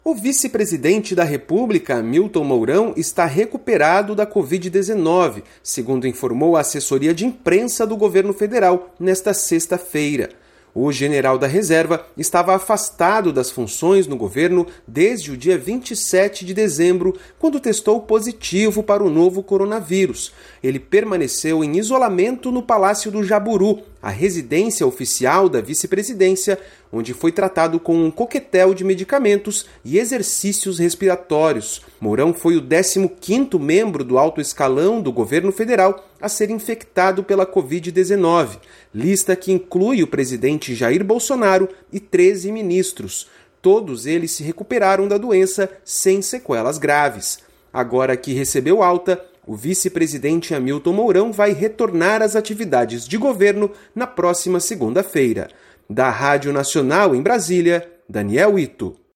O vice-presidente da República, Hamilton Mourão, está recuperado da Covid-19, segundo informou a assessoria de imprensa do governo federal nesta sexta-feira. O general da reserva estava afastado das funções no governo desde o dia 27 de dezembro, quando testou positivo para o novo coronavírus. Ele permaneceu em isolamento no Palácio do Jaburu, a residência oficial da vice-presidência, onde foi tratado com um coquetel de medicamentos e exercícios respiratórios. Mourão foi o 15º membro do alto escalão do governo federal a ser infectado pela Covid-19, lista que inclui o presidente Jair Bolsonaro e 13 ministros. Todos eles se recuperaram da doença sem sequelas graves. Agora que recebeu alta, o vice-presidente Hamilton Mourão vai retornar às atividades de governo na próxima segunda-feira. Da Rádio Nacional em Brasília, Daniel Ito.